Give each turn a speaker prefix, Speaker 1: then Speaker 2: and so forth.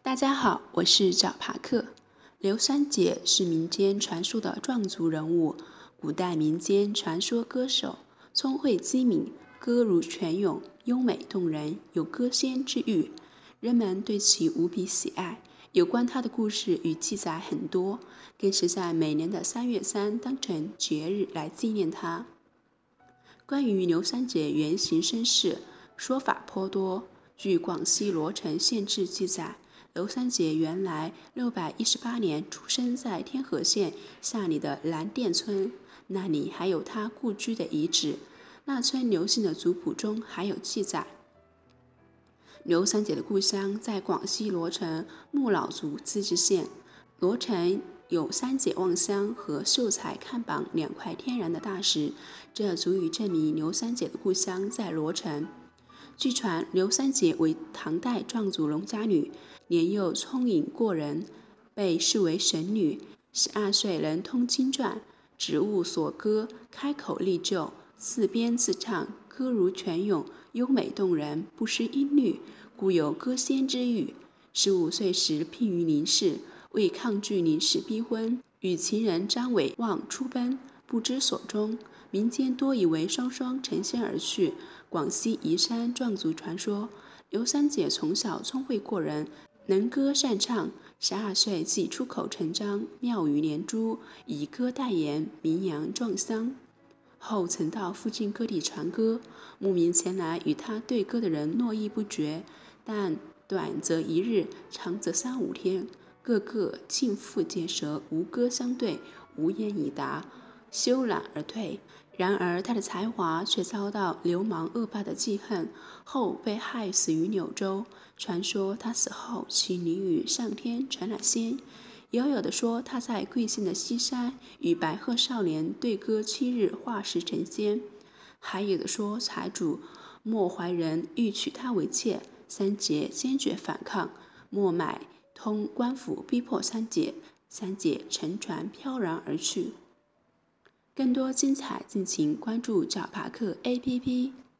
Speaker 1: 大家好，我是找爬克。刘三姐是民间传说的壮族人物，古代民间传说歌手，聪慧机敏，歌如泉涌，优美动人，有歌仙之誉，人们对其无比喜爱。有关她的故事与记载很多，更是在每年的3月3当成节日来纪念她。关于刘三姐原型身世，说法颇多。据广西罗城县志记载，刘三姐原来618年出生在天河县下里的蓝店村，那里还有她故居的遗址。那村刘姓的族谱中还有记载，刘三姐的故乡在广西罗城木老族自治县。罗城有三姐望乡和秀才看榜2块天然的大石，这足以证明刘三姐的故乡在罗城。据传，刘三姐为唐代壮族农家女，年幼聪颖过人，被视为神女。12岁能通经传，指物所歌，开口立就，自编自唱，歌如泉涌，优美动人，不失音律，故有歌仙之誉。15岁时聘于林氏，为抗拒林氏逼婚，与情人张伟望出奔，不知所终。民间多以为双双成仙而去。广西宜山壮族传说，刘三姐从小聪慧过人，能歌善唱，12岁即出口成章，妙语连珠，以歌代言，名扬壮乡。后曾到附近各地传歌，慕名前来与她对歌的人络绎不绝，但短则1日，长则3、5天，个个尽腹结舌，无歌相对，无言以答，羞懒而退。然而他的才华却遭到流氓恶霸的记恨，后被害死于柳州。传说他死后其灵与上天成了仙，也有的说他在贵县的西山与白鹤少年对歌7日化石成仙，还有的说财主莫怀仁欲娶她为妾，三姐坚决反抗，莫买通官府逼迫三姐乘船飘然而去。更多精彩，敬请关注找爬克 APP。